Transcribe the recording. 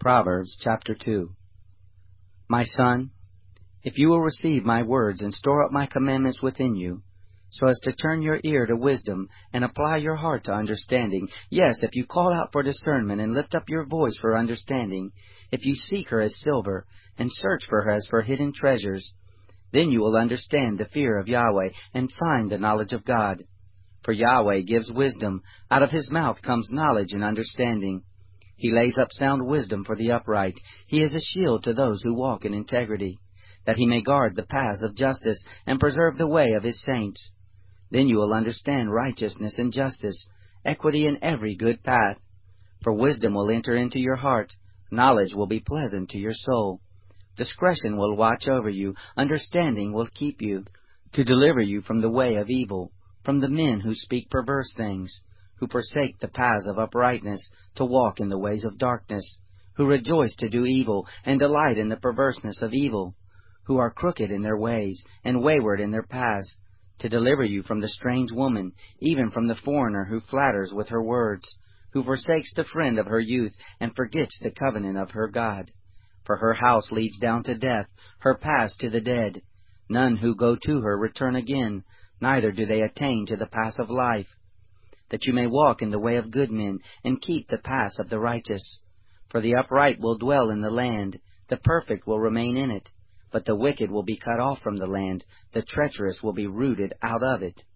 Proverbs chapter 2. My son, if you will receive my words and store up my commandments within you, so as to turn your ear to wisdom and apply your heart to understanding, yes, if you call out for discernment and lift up your voice for understanding, if you seek her as silver and search for her as for hidden treasures, then you will understand the fear of Yahweh and find the knowledge of God. For Yahweh gives wisdom, out of his mouth comes knowledge and understanding. He lays up sound wisdom for the upright. He is a shield to those who walk in integrity, that he may guard the paths of justice and preserve the way of his saints. Then you will understand righteousness and justice, equity in every good path. For wisdom will enter into your heart, knowledge will be pleasant to your soul. Discretion will watch over you, understanding will keep you, to deliver you from the way of evil, from the men who speak perverse things, who forsake the paths of uprightness, to walk in the ways of darkness, who rejoice to do evil, and delight in the perverseness of evil, who are crooked in their ways, and wayward in their paths, to deliver you from the strange woman, even from the foreigner who flatters with her words, who forsakes the friend of her youth, and forgets the covenant of her God. For her house leads down to death, her paths to the dead. None who go to her return again, neither do they attain to the path of life. That you may walk in the way of good men, and keep the paths of the righteous. For the upright will dwell in the land, the perfect will remain in it. But the wicked will be cut off from the land, the treacherous will be rooted out of it.